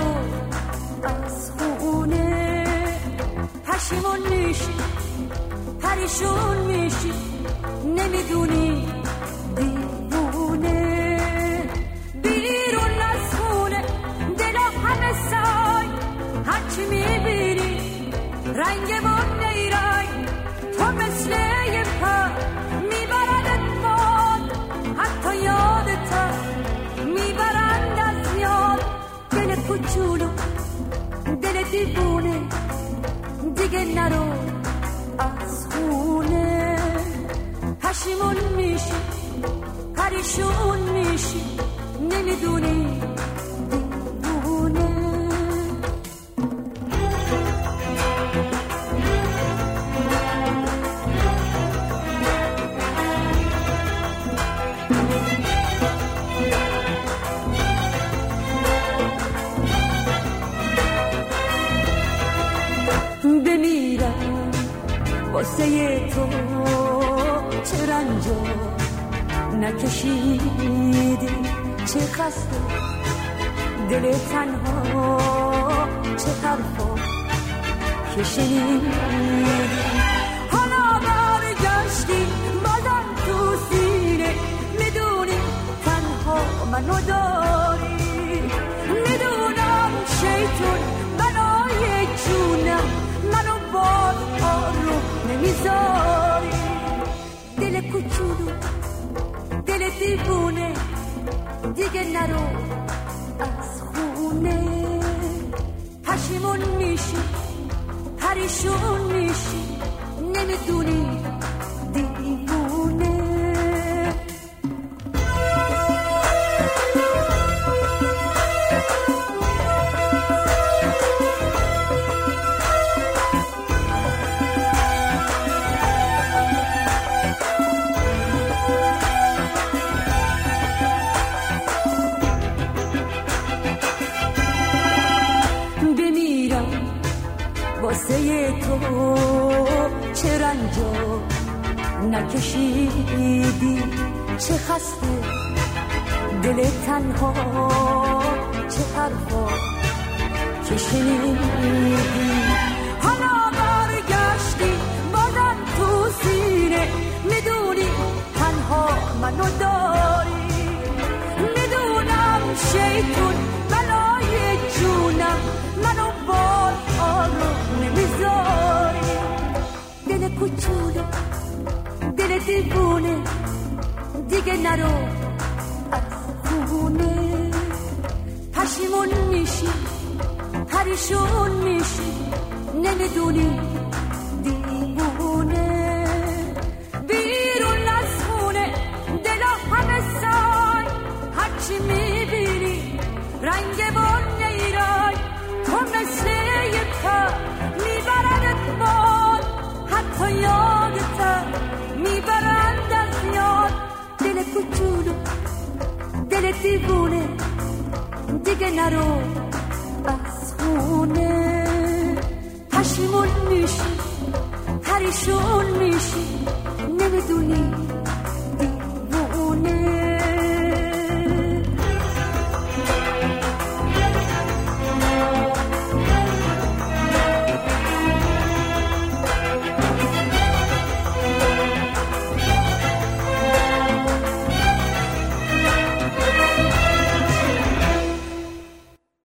نرو از خونه، پشیمون میشی پریشون میشی نمیدونی دیوونه. بیرون از خونه دلا همه سای، هرچی میبینی رنگ باد نیرای، تو مثل یه پر میبردت باد، حتی یادت میبرند از یاد. دل کوچولو دل دیوونه دیگه نرو از خونه، پشیمون میشی پریشون میشی نمیدونی دیوونه. بمیرم واسه تو چه رنجا نکشیدی، چه خسته دل تنها، چه حرفا که شنیدی. حالا برگشتی بازم تو سینه، میدونی تنها منو داری، میدونم شیطون بنای جونم منو باز آروم نمیذاری. دل کوچولو دل دیوونه دیگه نرو از خونه، پشیمون میشی پریشون میشی نمیدونی دیوونه. واسه تو چه رنجا نکشیدی، چه خسته دل تنها، چه حرفا که شنیدی. حالا برگشتی بازم تو سینه، میدونی تنها منو داری، میدونم شیطون بلای جونم منو باز آروم نمیذاری. دل کوچولو دل دیوونه دیگه نرو از خونه، پشیمون میشی پریشون میشی نمیدونی دیوونه. بیرون از خونه دلا همه سای، هرچی میبینی رنگ باد نیرای، تو مثل یه پر میبردت باد، حتی یادت میبرند از یاد. دل کوچولو دل دیوونه دیگه نرو از خونه، پشیمون میشی پریشون